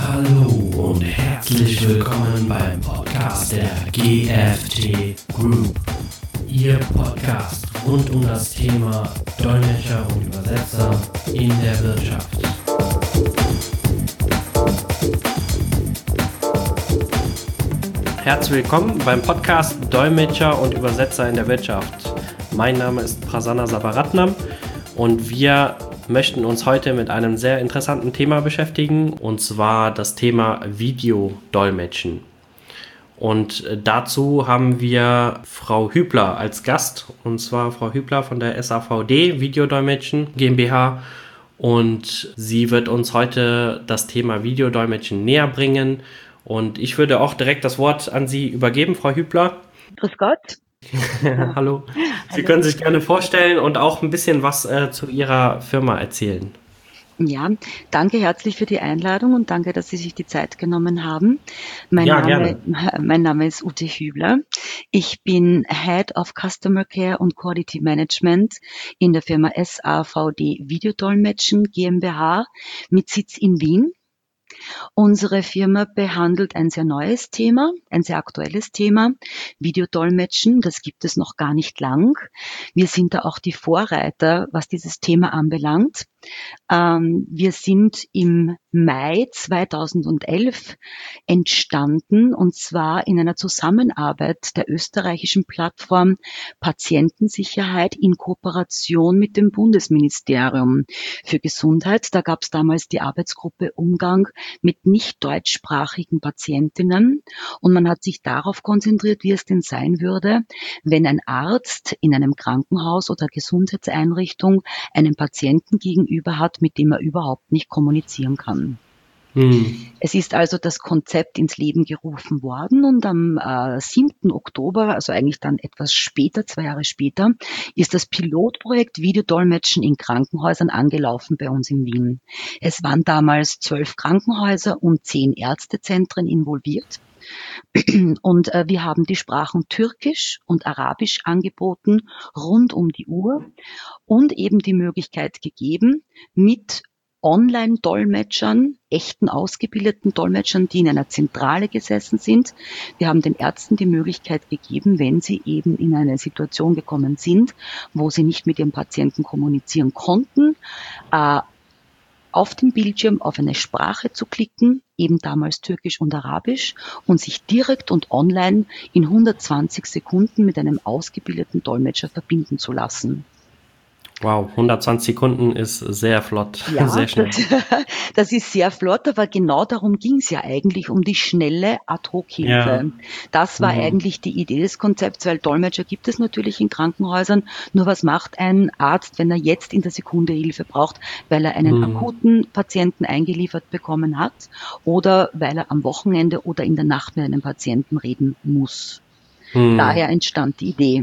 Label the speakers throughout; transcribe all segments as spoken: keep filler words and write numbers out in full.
Speaker 1: Hallo und herzlich willkommen beim Podcast der G F T Group. Ihr Podcast rund um das Thema Dolmetscher und Übersetzer in der Wirtschaft.
Speaker 2: Herzlich willkommen beim Podcast Dolmetscher und Übersetzer in der Wirtschaft. Mein Name ist Prasanna Sabaratnam und wir möchten uns heute mit einem sehr interessanten Thema beschäftigen, und zwar das Thema Videodolmetschen. Und dazu haben wir Frau Hübler als Gast, und zwar Frau Hübler von der S A V D Videodolmetschen GmbH, und sie wird uns heute das Thema Videodolmetschen näher bringen. Und ich würde auch direkt das Wort an Sie übergeben, Frau Hübler.
Speaker 3: Grüß Gott.
Speaker 2: Ja, hallo. Sie können sich gerne vorstellen und auch ein bisschen was äh, zu Ihrer Firma erzählen.
Speaker 3: Ja, danke herzlich für die Einladung und danke, dass Sie sich die Zeit genommen haben. Mein,
Speaker 2: Ja,
Speaker 3: Name,
Speaker 2: gerne.
Speaker 3: mein Name ist Ute Hübler. Ich bin Head of Customer Care und Quality Management in der Firma S A V D Videodolmetschen GmbH mit Sitz in Wien. Unsere Firma behandelt ein sehr neues Thema, ein sehr aktuelles Thema, Videodolmetschen. Das gibt es noch gar nicht lang. Wir sind da auch die Vorreiter, was dieses Thema anbelangt. Ähm, wir sind im Mai zweitausendelf entstanden, und zwar in einer Zusammenarbeit der österreichischen Plattform Patientensicherheit in Kooperation mit dem Bundesministerium für Gesundheit. Da gab es damals die Arbeitsgruppe Umgang mit nicht deutschsprachigen Patientinnen, und man hat sich darauf konzentriert, wie es denn sein würde, wenn ein Arzt in einem Krankenhaus oder Gesundheitseinrichtung einen Patienten gegenüber hat, mit dem er überhaupt nicht kommunizieren kann. Hm. Es ist also das Konzept ins Leben gerufen worden, und am äh, siebten Oktober, also eigentlich dann etwas später, zwei Jahre später, ist das Pilotprojekt Videodolmetschen in Krankenhäusern angelaufen bei uns in Wien. Es waren damals zwölf Krankenhäuser und zehn Ärztezentren involviert. Und äh, wir haben die Sprachen Türkisch und Arabisch angeboten, rund um die Uhr, und eben die Möglichkeit gegeben, mit Online-Dolmetschern, echten ausgebildeten Dolmetschern, die in einer Zentrale gesessen sind. Wir haben den Ärzten die Möglichkeit gegeben, wenn sie eben in eine Situation gekommen sind, wo sie nicht mit ihrem Patienten kommunizieren konnten, äh, auf dem Bildschirm auf eine Sprache zu klicken, eben damals Türkisch und Arabisch, und sich direkt und online in hundertzwanzig Sekunden mit einem ausgebildeten Dolmetscher verbinden zu lassen.
Speaker 2: Wow, hundertzwanzig Sekunden ist sehr flott,
Speaker 3: ja,
Speaker 2: sehr schnell.
Speaker 3: Das, das ist sehr flott, aber genau darum ging es ja eigentlich, um die schnelle Ad-Hoc-Hilfe. Ja. Das war mhm. eigentlich die Idee des Konzepts, weil Dolmetscher gibt es natürlich in Krankenhäusern. Nur was macht ein Arzt, wenn er jetzt in der Sekunde Hilfe braucht, weil er einen mhm. akuten Patienten eingeliefert bekommen hat oder weil er am Wochenende oder in der Nacht mit einem Patienten reden muss. Mhm. Daher entstand die Idee.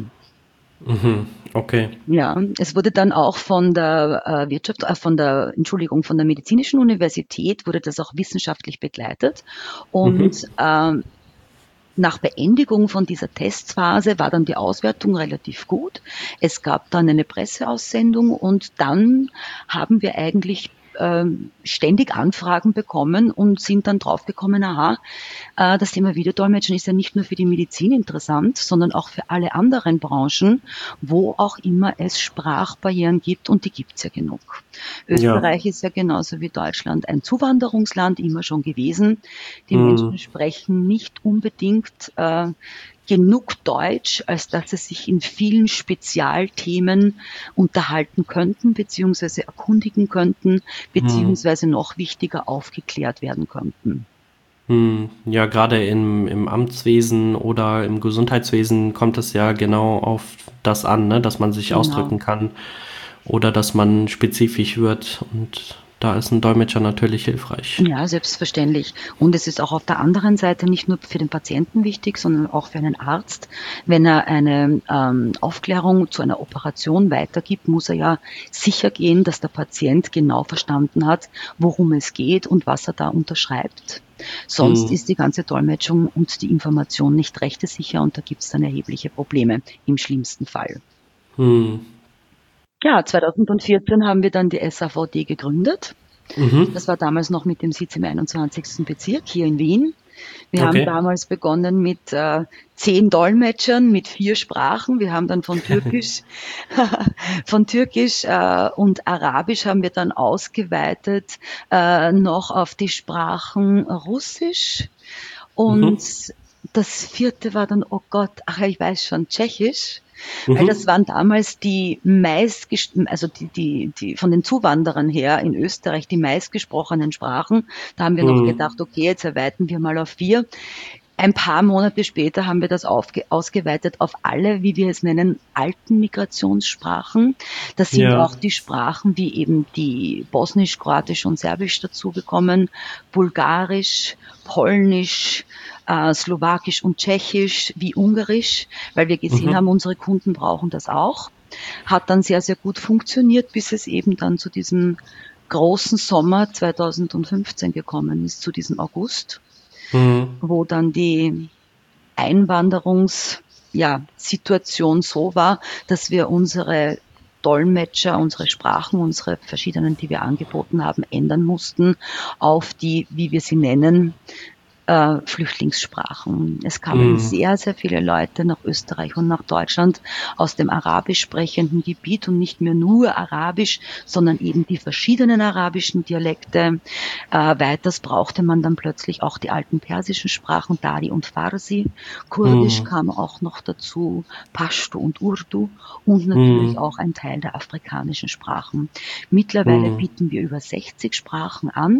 Speaker 2: Mhm. Okay.
Speaker 3: Ja, es wurde dann auch von der äh, Wirtschaft, äh, von der, Entschuldigung, von der Medizinischen Universität wurde das auch wissenschaftlich begleitet, und mhm. ähm, nach Beendigung von dieser Testphase war dann die Auswertung relativ gut. Es gab dann eine Presseaussendung, und dann haben wir eigentlich ständig Anfragen bekommen und sind dann draufgekommen, aha, das Thema Videodolmetschen ist ja nicht nur für die Medizin interessant, sondern auch für alle anderen Branchen, wo auch immer es Sprachbarrieren gibt, und die gibt's ja genug. Österreich ja. ist ja genauso wie Deutschland ein Zuwanderungsland immer schon gewesen. Die hm. Menschen sprechen nicht unbedingt äh, genug Deutsch, als dass sie sich in vielen Spezialthemen unterhalten könnten, beziehungsweise erkundigen könnten, beziehungsweise noch wichtiger aufgeklärt werden könnten.
Speaker 2: Hm, ja, gerade im, im Amtswesen oder im Gesundheitswesen kommt es ja genau auf das an, ne? Dass man sich genau. ausdrücken kann oder dass man spezifisch wird, und da ist ein Dolmetscher natürlich hilfreich.
Speaker 3: Ja, selbstverständlich. Und es ist auch auf der anderen Seite nicht nur für den Patienten wichtig, sondern auch für einen Arzt. Wenn er eine ähm, Aufklärung zu einer Operation weitergibt, muss er ja sicher gehen, dass der Patient genau verstanden hat, worum es geht und was er da unterschreibt. Sonst hm. ist die ganze Dolmetschung und die Information nicht rechtesicher, und da gibt es dann erhebliche Probleme im schlimmsten Fall.
Speaker 2: Hm.
Speaker 3: Ja, zweitausendvierzehn haben wir dann die S A V D gegründet. Mhm. Das war damals noch mit dem Sitz im einundzwanzigsten Bezirk hier in Wien. Wir okay. haben damals begonnen mit äh, zehn Dolmetschern, mit vier Sprachen. Wir haben dann von Türkisch, von Türkisch äh, und Arabisch haben wir dann ausgeweitet äh, noch auf die Sprachen Russisch und mhm. das vierte war dann, oh Gott, ach ich weiß schon, Tschechisch. Mhm. Weil das waren damals die meist, also die, die, die von den Zuwanderern her in Österreich die meistgesprochenen Sprachen. Da haben wir mhm. noch gedacht, okay, jetzt erweitern wir mal auf vier. Ein paar Monate später haben wir das aufge- ausgeweitet auf alle, wie wir es nennen, alten Migrationssprachen. Das sind ja. auch die Sprachen wie eben die Bosnisch, Kroatisch und Serbisch dazugekommen, Bulgarisch, Polnisch, äh, Slowakisch und Tschechisch wie Ungarisch, weil wir gesehen mhm. haben, unsere Kunden brauchen das auch. Hat dann sehr, sehr gut funktioniert, bis es eben dann zu diesem großen Sommer zweitausendfünfzehn gekommen ist, zu diesem August. Mhm. Wo dann die Einwanderungssituation ja, so war, dass wir unsere Dolmetscher, unsere Sprachen, unsere verschiedenen, die wir angeboten haben, ändern mussten auf die, wie wir sie nennen, äh, Flüchtlingssprachen. Es kamen mhm. sehr, sehr viele Leute nach Österreich und nach Deutschland aus dem arabisch sprechenden Gebiet und nicht mehr nur Arabisch, sondern eben die verschiedenen arabischen Dialekte. Äh, weiters brauchte man dann plötzlich auch die alten persischen Sprachen, Dari und Farsi. Kurdisch mhm. kam auch noch dazu, Pashto und Urdu und natürlich mhm. auch ein Teil der afrikanischen Sprachen. Mittlerweile mhm. bieten wir über sechzig Sprachen an.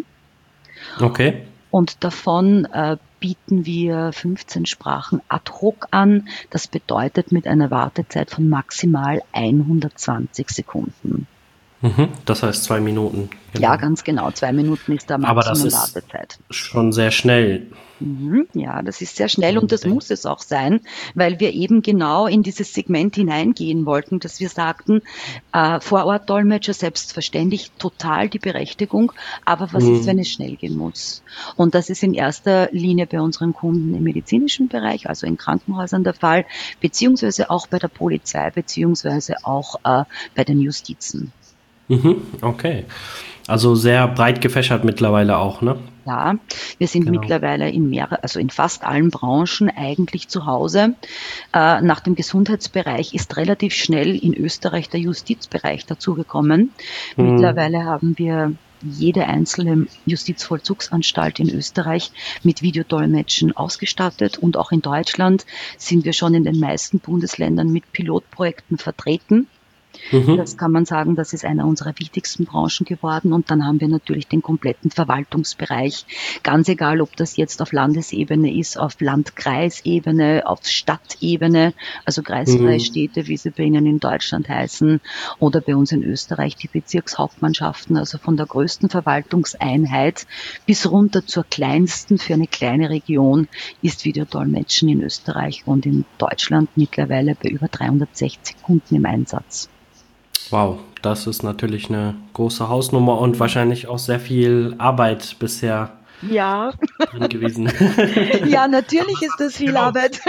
Speaker 2: Okay.
Speaker 3: Und davon äh, bieten wir fünfzehn Sprachen ad hoc an. Das bedeutet mit einer Wartezeit von maximal hundertzwanzig Sekunden.
Speaker 2: Mhm, das heißt zwei Minuten.
Speaker 3: Genau. Ja, ganz genau. Zwei Minuten ist da Maximum
Speaker 2: Aber das ist
Speaker 3: Wartezeit.
Speaker 2: Schon sehr schnell.
Speaker 3: Mhm, ja, das ist sehr schnell und das muss es auch sein, weil wir eben genau in dieses Segment hineingehen wollten, dass wir sagten, äh, Vorortdolmetscher selbstverständlich total die Berechtigung, aber was mhm. ist, wenn es schnell gehen muss? Und das ist in erster Linie bei unseren Kunden im medizinischen Bereich, also in Krankenhäusern der Fall, beziehungsweise auch bei der Polizei, beziehungsweise auch äh, bei den Justizen.
Speaker 2: Mhm, okay. Also sehr breit gefächert mittlerweile auch, ne?
Speaker 3: Ja, wir sind genau. mittlerweile in mehrere, also in fast allen Branchen eigentlich zu Hause. Äh, nach dem Gesundheitsbereich ist relativ schnell in Österreich der Justizbereich dazugekommen. Mhm. Mittlerweile haben wir jede einzelne Justizvollzugsanstalt in Österreich mit Videodolmetschen ausgestattet und auch in Deutschland sind wir schon in den meisten Bundesländern mit Pilotprojekten vertreten. Mhm. Das kann man sagen, das ist einer unserer wichtigsten Branchen geworden. Und dann haben wir natürlich den kompletten Verwaltungsbereich. Ganz egal, ob das jetzt auf Landesebene ist, auf Landkreisebene, auf Stadtebene, also kreisfreie mhm. Städte, wie sie bei Ihnen in Deutschland heißen, oder bei uns in Österreich die Bezirkshauptmannschaften, also von der größten Verwaltungseinheit bis runter zur kleinsten für eine kleine Region ist Videodolmetschen in Österreich und in Deutschland mittlerweile bei über dreihundertsechzig Kunden im Einsatz.
Speaker 2: Wow, das ist natürlich eine große Hausnummer und wahrscheinlich auch sehr viel Arbeit bisher
Speaker 3: ja.
Speaker 2: drin gewesen.
Speaker 3: Ja, natürlich ist das viel genau. Arbeit.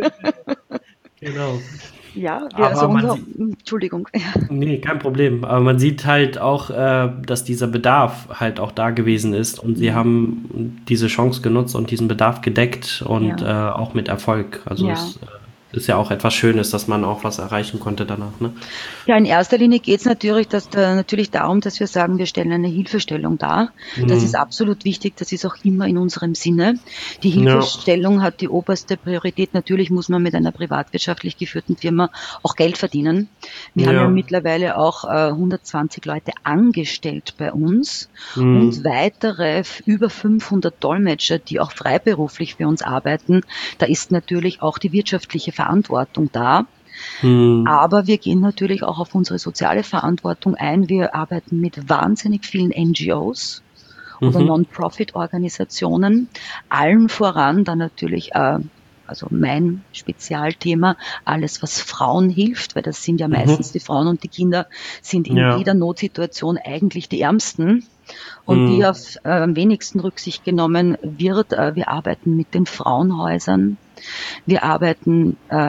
Speaker 2: Genau.
Speaker 3: Ja, wir also unser, sieht, Entschuldigung.
Speaker 2: Nee, kein Problem. Aber man sieht halt auch, äh, dass dieser Bedarf halt auch da gewesen ist und sie haben diese Chance genutzt und diesen Bedarf gedeckt und ja. äh, auch mit Erfolg. Also ja. es, ist ja auch etwas Schönes, dass man auch was erreichen konnte danach, ne?
Speaker 3: Ja, in erster Linie geht es natürlich, dass da, natürlich darum, dass wir sagen, wir stellen eine Hilfestellung dar. Mhm. Das ist absolut wichtig, das ist auch immer in unserem Sinne. Die Hilfestellung ja. hat die oberste Priorität. Natürlich muss man mit einer privatwirtschaftlich geführten Firma auch Geld verdienen. Wir ja. haben ja mittlerweile auch äh, hundertzwanzig Leute angestellt bei uns mhm. und weitere über fünfhundert Dolmetscher, die auch freiberuflich für uns arbeiten. Da ist natürlich auch die wirtschaftliche Verantwortung da. Hm. Aber wir gehen natürlich auch auf unsere soziale Verantwortung ein. Wir arbeiten mit wahnsinnig vielen N G Os oder mhm. Non-Profit-Organisationen. Allen voran dann natürlich, äh, also mein Spezialthema, alles was Frauen hilft, weil das sind ja meistens mhm. die Frauen und die Kinder sind in ja. jeder Notsituation eigentlich die Ärmsten. Und mhm. die auf äh, am wenigsten Rücksicht genommen wird. Äh, wir arbeiten mit den Frauenhäusern. Wir arbeiten äh,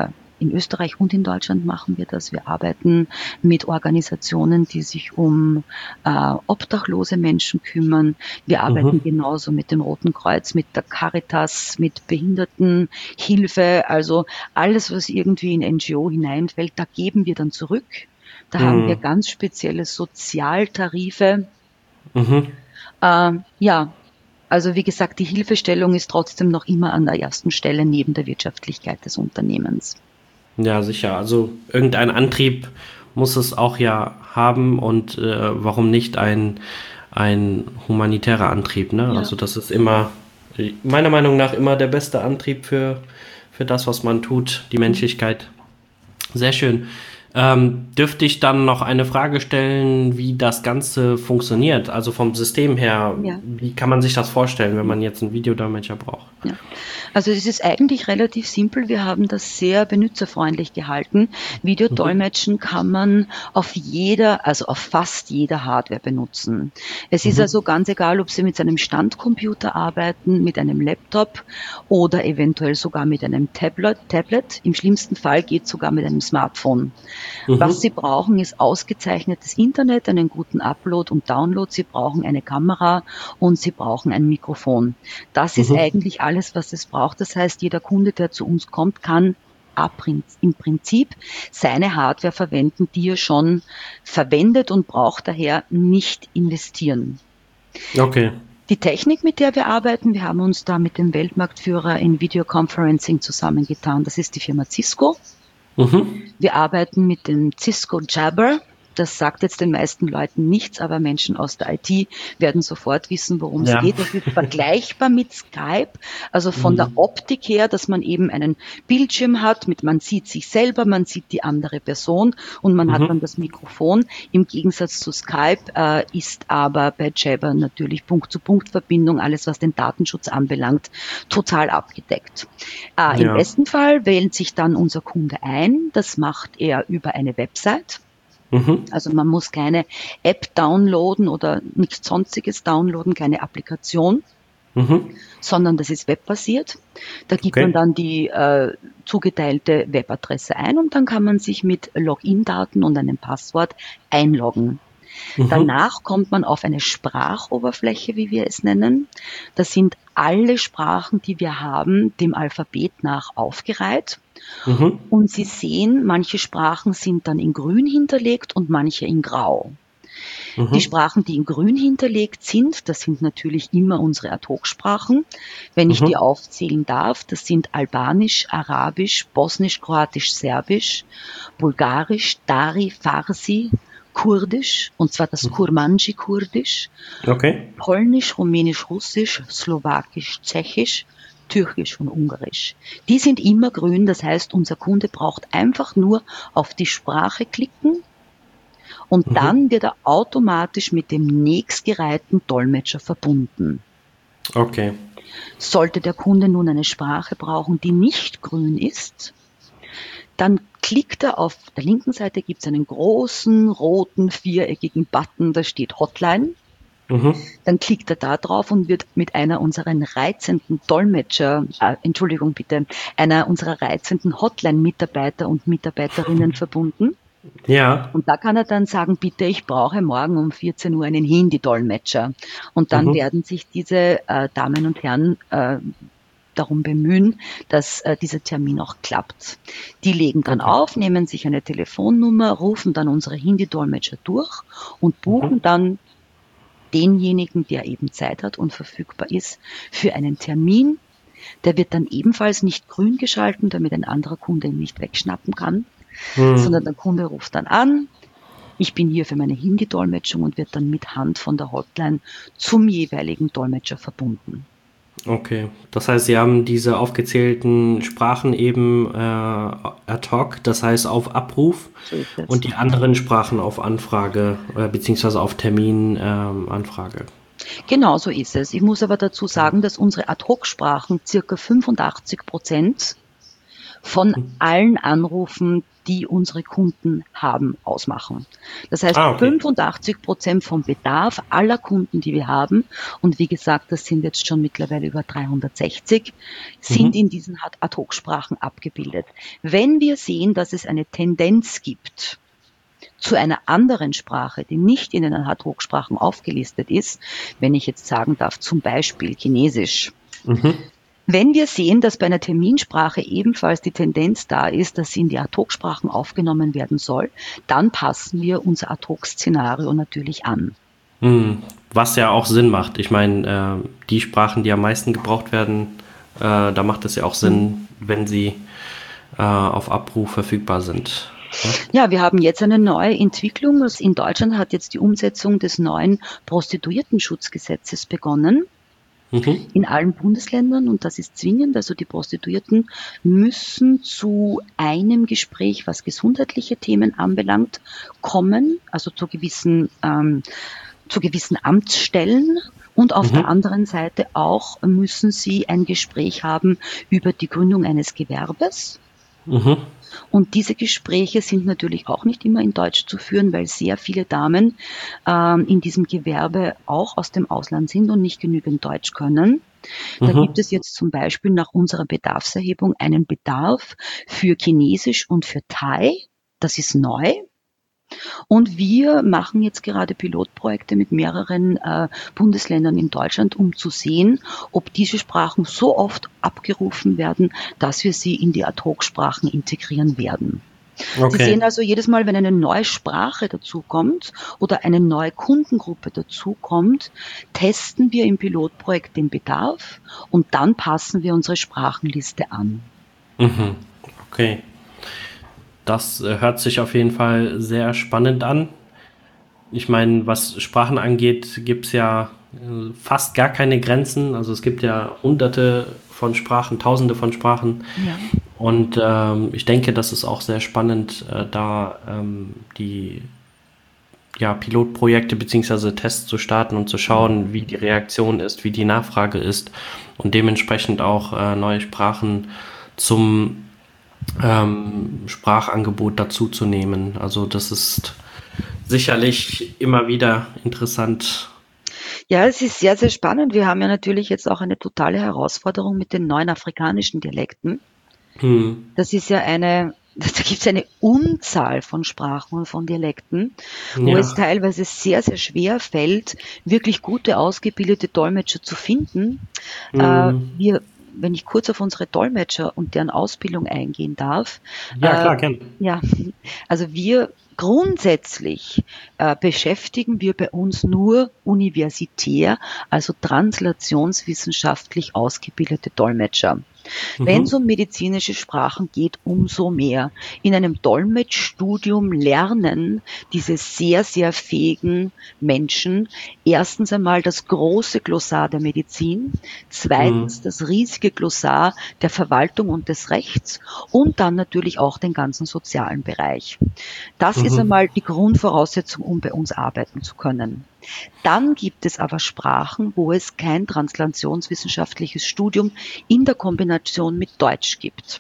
Speaker 3: in Österreich und in Deutschland machen wir das. Wir arbeiten mit Organisationen, die sich um äh, obdachlose Menschen kümmern. Wir arbeiten mhm. genauso mit dem Roten Kreuz, mit der Caritas, mit Behindertenhilfe. Also alles, was irgendwie in N G O hineinfällt, da geben wir dann zurück. Da mhm. haben wir ganz spezielle Sozialtarife. Mhm. Äh, ja, also wie gesagt, die Hilfestellung ist trotzdem noch immer an der ersten Stelle neben der Wirtschaftlichkeit des Unternehmens.
Speaker 2: Ja, sicher. Also irgendein Antrieb muss es auch ja haben und äh, warum nicht ein, ein humanitärer Antrieb, ne? Ja. Also das ist immer, meiner Meinung nach, immer der beste Antrieb für, für das, was man tut, die Menschlichkeit. Sehr schön. Ähm, dürfte ich dann noch eine Frage stellen, wie das Ganze funktioniert? Also vom System her, ja. Wie kann man sich das vorstellen, wenn man jetzt einen Videodolmetscher braucht?
Speaker 3: Ja. Also es ist eigentlich relativ simpel. Wir haben das sehr benutzerfreundlich gehalten. Videodolmetschen mhm. kann man auf jeder, also auf fast jeder Hardware benutzen. Es mhm. ist also ganz egal, ob Sie mit einem Standcomputer arbeiten, mit einem Laptop oder eventuell sogar mit einem Tablet. Tablet. Im schlimmsten Fall geht es sogar mit einem Smartphone. Mhm. Was Sie brauchen, ist ausgezeichnetes Internet, einen guten Upload und Download. Sie brauchen eine Kamera und Sie brauchen ein Mikrofon. Das mhm. ist eigentlich alles, was es braucht. Das heißt, jeder Kunde, der zu uns kommt, kann im Prinzip seine Hardware verwenden, die er schon verwendet und braucht daher nicht investieren.
Speaker 2: Okay.
Speaker 3: Die Technik, mit der wir arbeiten, wir haben uns da mit dem Weltmarktführer in Videoconferencing zusammengetan. Das ist die Firma Cisco. Mhm. Wir arbeiten mit dem Cisco Jabber. Das sagt jetzt den meisten Leuten nichts, aber Menschen aus der I T werden sofort wissen, worum ja. es geht. Das ist vergleichbar mit Skype, also von mhm. der Optik her, dass man eben einen Bildschirm hat, mit man sieht sich selber, man sieht die andere Person und man mhm. hat dann das Mikrofon. Im Gegensatz zu Skype äh, ist aber bei Jabber natürlich Punkt-zu-Punkt-Verbindung, alles was den Datenschutz anbelangt, total abgedeckt. Äh, ja. Im besten Fall wählt sich dann unser Kunde ein. Das macht er über eine Website. Also man muss keine App downloaden oder nichts Sonstiges downloaden, keine Applikation, mhm. sondern das ist webbasiert. Da gibt okay. man dann die äh, zugeteilte Webadresse ein und dann kann man sich mit Login-Daten und einem Passwort einloggen. Mhm. Danach kommt man auf eine Sprachoberfläche, wie wir es nennen. Das sind alle Sprachen, die wir haben, dem Alphabet nach aufgereiht. Mhm. Und Sie sehen, manche Sprachen sind dann in grün hinterlegt und manche in grau. Mhm. Die Sprachen, die in grün hinterlegt sind, das sind natürlich immer unsere Ad-Hoc-Sprachen. Wenn ich mhm. die aufzählen darf, das sind Albanisch, Arabisch, Bosnisch, Kroatisch, Serbisch, Bulgarisch, Dari, Farsi, Kurdisch, und zwar das Kurmanji-Kurdisch, okay. Polnisch, Rumänisch, Russisch, Slowakisch, Tschechisch, Türkisch und Ungarisch. Die sind immer grün, das heißt, unser Kunde braucht einfach nur auf die Sprache klicken und mhm. dann wird er automatisch mit dem nächstgereihten Dolmetscher verbunden.
Speaker 2: Okay.
Speaker 3: Sollte der Kunde nun eine Sprache brauchen, die nicht grün ist, dann klickt er auf der linken Seite, gibt es einen großen, roten, viereckigen Button, da steht Hotline. Mhm. Dann klickt er da drauf und wird mit einer unserer reizenden Dolmetscher, äh, Entschuldigung bitte, einer unserer reizenden Hotline-Mitarbeiter und Mitarbeiterinnen verbunden.
Speaker 2: Ja.
Speaker 3: Und da kann er dann sagen, bitte, ich brauche morgen um vierzehn Uhr einen Hindi-Dolmetscher. Und dann mhm. werden sich diese äh, Damen und Herren äh, darum bemühen, dass äh, dieser Termin auch klappt. Die legen dann okay. auf, nehmen sich eine Telefonnummer, rufen dann unsere Hindi-Dolmetscher durch und buchen mhm. dann denjenigen, der eben Zeit hat und verfügbar ist, für einen Termin. Der wird dann ebenfalls nicht grün geschalten, damit ein anderer Kunde ihn nicht wegschnappen kann, mhm. sondern der Kunde ruft dann an, ich bin hier für meine Hindi-Dolmetschung und wird dann mit Hand von der Hotline zum jeweiligen Dolmetscher verbunden.
Speaker 2: Okay, das heißt, Sie haben diese aufgezählten Sprachen eben äh, ad hoc, das heißt auf Abruf, so und die anderen Sprachen auf Anfrage äh, beziehungsweise auf Terminanfrage. Ähm,
Speaker 3: genau, so ist es. Ich muss aber dazu sagen, dass unsere Ad-Hoc-Sprachen circa fünfundachtzig Prozent von allen Anrufen die unsere Kunden haben, ausmachen. Das heißt,
Speaker 2: Ah, okay.
Speaker 3: fünfundachtzig Prozent vom Bedarf aller Kunden, die wir haben, und wie gesagt, das sind jetzt schon mittlerweile über dreihundertsechzig, sind
Speaker 2: Mhm.
Speaker 3: in diesen Ad-Hoc-Sprachen abgebildet. Wenn wir sehen, dass es eine Tendenz gibt zu einer anderen Sprache, die nicht in den Ad-Hoc-Sprachen aufgelistet ist, wenn ich jetzt sagen darf, zum Beispiel Chinesisch.
Speaker 2: Mhm.
Speaker 3: Wenn wir sehen, dass bei einer Terminsprache ebenfalls die Tendenz da ist, dass sie in die Ad-Hoc-Sprachen aufgenommen werden soll, dann passen wir unser Ad-Hoc-Szenario natürlich an.
Speaker 2: Hm, Was ja auch Sinn macht. Ich meine, äh, die Sprachen, die am meisten gebraucht werden, äh, da macht es ja auch Sinn, wenn sie äh, auf Abruf verfügbar sind.
Speaker 3: Ja, wir haben jetzt eine neue Entwicklung. In Deutschland hat jetzt die Umsetzung des neuen Prostituiertenschutzgesetzes begonnen.
Speaker 2: Mhm.
Speaker 3: In allen Bundesländern, und das ist zwingend. Also die Prostituierten müssen zu einem Gespräch, was gesundheitliche Themen anbelangt, kommen, also zu gewissen, ähm, zu gewissen Amtsstellen. Und auf
Speaker 2: Mhm.
Speaker 3: der anderen Seite auch müssen sie ein Gespräch haben über die Gründung eines Gewerbes.
Speaker 2: Mhm.
Speaker 3: Und diese Gespräche sind natürlich auch nicht immer in Deutsch zu führen, weil sehr viele Damen ähm, in diesem Gewerbe auch aus dem Ausland sind und nicht genügend Deutsch können. Da
Speaker 2: Mhm.
Speaker 3: gibt es jetzt zum Beispiel nach unserer Bedarfserhebung einen Bedarf für Chinesisch und für Thai. Das ist neu. Und wir machen jetzt gerade Pilotprojekte mit mehreren äh, Bundesländern in Deutschland, um zu sehen, ob diese Sprachen so oft abgerufen werden, dass wir sie in die Ad-Hoc-Sprachen integrieren werden.
Speaker 2: Okay.
Speaker 3: Sie sehen also jedes Mal, wenn eine neue Sprache dazukommt oder eine neue Kundengruppe dazukommt, testen wir im Pilotprojekt den Bedarf und dann passen wir unsere Sprachenliste an.
Speaker 2: Mhm. Okay. Das äh, hört sich auf jeden Fall sehr spannend an. Ich meine, was Sprachen angeht, gibt es ja äh, fast gar keine Grenzen. Also es gibt ja hunderte von Sprachen, tausende von Sprachen.
Speaker 3: Ja.
Speaker 2: Und ähm, ich denke, das ist auch sehr spannend, äh, da ähm, die ja, Pilotprojekte bzw. Tests zu starten und zu schauen, wie die Reaktion ist, wie die Nachfrage ist und dementsprechend auch äh, neue Sprachen zum ähm, Sprachangebot dazuzunehmen. Also das ist sicherlich immer wieder interessant.
Speaker 3: Ja, es ist sehr, sehr spannend. Wir haben ja natürlich jetzt auch eine totale Herausforderung mit den neuen afrikanischen Dialekten.
Speaker 2: Hm.
Speaker 3: Das ist ja eine, da gibt es eine Unzahl von Sprachen und von Dialekten, wo
Speaker 2: Ja.
Speaker 3: es teilweise sehr, sehr schwer fällt, wirklich gute, ausgebildete Dolmetscher zu finden.
Speaker 2: Hm.
Speaker 3: Äh, wir, wenn ich kurz auf unsere Dolmetscher und deren Ausbildung eingehen darf.
Speaker 2: Ja,
Speaker 3: äh,
Speaker 2: klar, gerne.
Speaker 3: Ja, also wir grundsätzlich äh, beschäftigen wir bei uns nur universitär, also translationswissenschaftlich ausgebildete Dolmetscher.
Speaker 2: Mhm.
Speaker 3: Wenn es um medizinische Sprachen geht, umso mehr. In einem Dolmetschstudium lernen diese sehr, sehr fähigen Menschen erstens einmal das große Glossar der Medizin, zweitens
Speaker 2: Hm.
Speaker 3: das riesige Glossar der Verwaltung und des Rechts und dann natürlich auch den ganzen sozialen Bereich. Das
Speaker 2: Mhm.
Speaker 3: ist einmal die Grundvoraussetzung, um bei uns arbeiten zu können. Dann gibt es aber Sprachen, wo es kein translationswissenschaftliches Studium in der Kombination mit Deutsch gibt.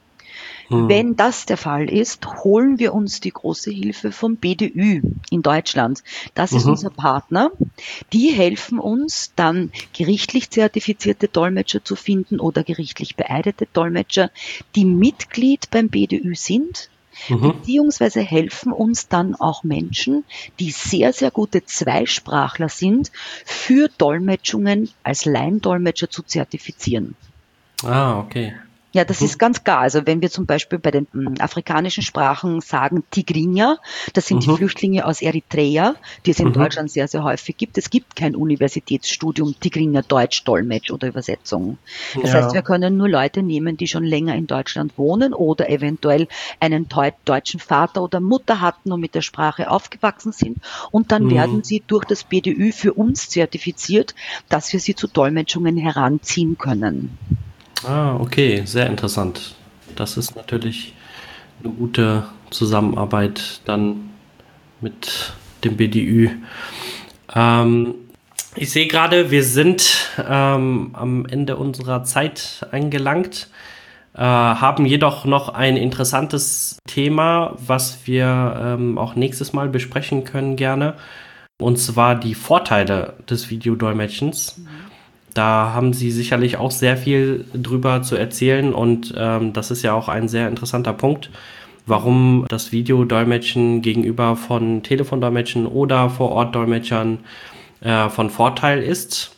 Speaker 2: Hm.
Speaker 3: Wenn das der Fall ist, holen wir uns die große Hilfe vom B D Ü in Deutschland. Das ist
Speaker 2: Mhm.
Speaker 3: unser Partner. Die helfen uns dann, gerichtlich zertifizierte Dolmetscher zu finden oder gerichtlich beeidete Dolmetscher, die Mitglied beim B D Ü sind.
Speaker 2: Mhm.
Speaker 3: Beziehungsweise helfen uns dann auch Menschen, die sehr, sehr gute Zweisprachler sind, für Dolmetschungen als Laien-Dolmetscher zu zertifizieren.
Speaker 2: Ah, okay.
Speaker 3: Ja, das
Speaker 2: Mhm.
Speaker 3: ist ganz klar. Also wenn wir zum Beispiel bei den m, afrikanischen Sprachen sagen Tigrinya, das sind die
Speaker 2: Mhm.
Speaker 3: Flüchtlinge aus Eritrea, die es in
Speaker 2: Mhm.
Speaker 3: Deutschland sehr, sehr häufig gibt. Es gibt kein Universitätsstudium Tigrinya Deutsch, Dolmetsch oder Übersetzung. Das heißt, wir
Speaker 2: Ja.
Speaker 3: können nur Leute nehmen, die schon länger in Deutschland wohnen oder eventuell einen deu- deutschen Vater oder Mutter hatten und mit der Sprache aufgewachsen sind. Und dann
Speaker 2: Mhm.
Speaker 3: werden sie durch das B D Ü für uns zertifiziert, dass wir sie zu Dolmetschungen heranziehen können.
Speaker 2: Ah, okay, sehr interessant. Das ist natürlich eine gute Zusammenarbeit dann mit dem B D Ü. Ähm, ich sehe gerade, wir sind ähm, am Ende unserer Zeit angelangt. äh, haben jedoch noch ein interessantes Thema, was wir ähm, auch nächstes Mal besprechen können gerne. Und zwar die Vorteile des Videodolmetschens. Mhm. Da haben Sie sicherlich auch sehr viel drüber zu erzählen und ähm, das ist ja auch ein sehr interessanter Punkt, warum das Videodolmetschen gegenüber von Telefondolmetschen oder Vor-Ort-Dolmetschern äh, von Vorteil ist.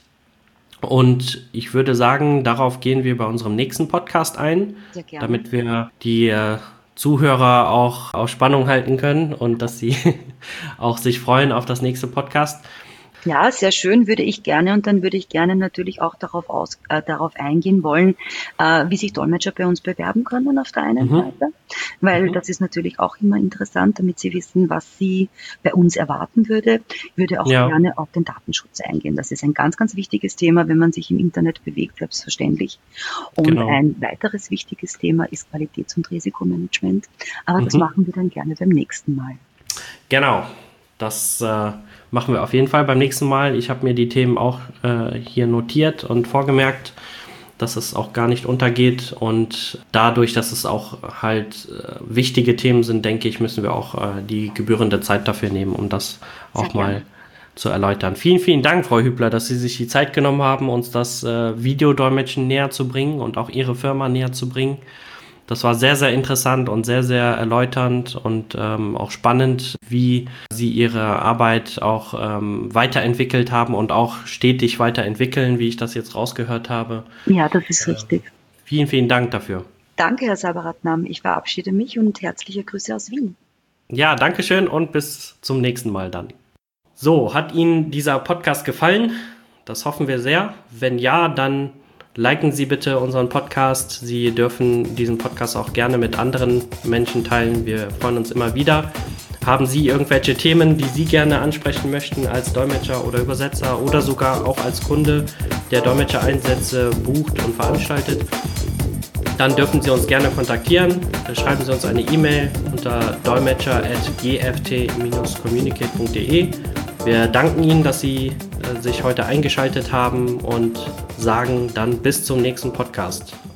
Speaker 2: Und ich würde sagen, darauf gehen wir bei unserem nächsten Podcast ein, damit wir die äh, Zuhörer auch auf Spannung halten können und dass sie auch sich freuen auf das nächste Podcast.
Speaker 3: Ja, sehr schön, würde ich gerne. Und dann würde ich gerne natürlich auch darauf, aus, äh, darauf eingehen wollen, äh, wie sich Dolmetscher bei uns bewerben können auf der einen mhm. Seite. Weil mhm. das ist natürlich auch immer interessant, damit sie wissen, was sie bei uns erwarten würde. Ich würde auch ja. gerne auf den Datenschutz eingehen. Das ist ein ganz, ganz wichtiges Thema, wenn man sich im Internet bewegt, selbstverständlich. Und genau. ein weiteres wichtiges Thema ist Qualitäts- und Risikomanagement. Aber mhm. das machen wir dann gerne beim nächsten Mal.
Speaker 2: Genau, das äh machen wir auf jeden Fall beim nächsten Mal. Ich habe mir die Themen auch äh, hier notiert und vorgemerkt, dass es auch gar nicht untergeht. Und dadurch, dass es auch halt äh, wichtige Themen sind, denke ich, müssen wir auch äh, die gebührende Zeit dafür nehmen, um das auch Sehr mal gerne. zu erläutern. Vielen, vielen Dank, Frau Hübler, dass Sie sich die Zeit genommen haben, uns das äh, Videodolmetschen näher zu bringen und auch Ihre Firma näher zu bringen. Das war sehr, sehr interessant und sehr, sehr erläuternd und ähm, auch spannend, wie Sie Ihre Arbeit auch ähm, weiterentwickelt haben und auch stetig weiterentwickeln, wie ich das jetzt rausgehört habe.
Speaker 3: Ja, das ist äh, richtig.
Speaker 2: Vielen, vielen Dank dafür.
Speaker 3: Danke, Herr Sabaratnam. Ich verabschiede mich und herzliche Grüße aus Wien.
Speaker 2: Ja, danke schön und bis zum nächsten Mal dann. So, hat Ihnen dieser Podcast gefallen? Das hoffen wir sehr. Wenn ja, dann liken Sie bitte unseren Podcast. Sie dürfen diesen Podcast auch gerne mit anderen Menschen teilen. Wir freuen uns immer wieder. Haben Sie irgendwelche Themen, die Sie gerne ansprechen möchten als Dolmetscher oder Übersetzer oder sogar auch als Kunde, der Dolmetschereinsätze bucht und veranstaltet? Dann dürfen Sie uns gerne kontaktieren. Schreiben Sie uns eine E-Mail unter dolmetscher at g f t dash communicate punkt d e. Wir danken Ihnen, dass Sie äh, sich heute eingeschaltet haben und sagen dann bis zum nächsten Podcast.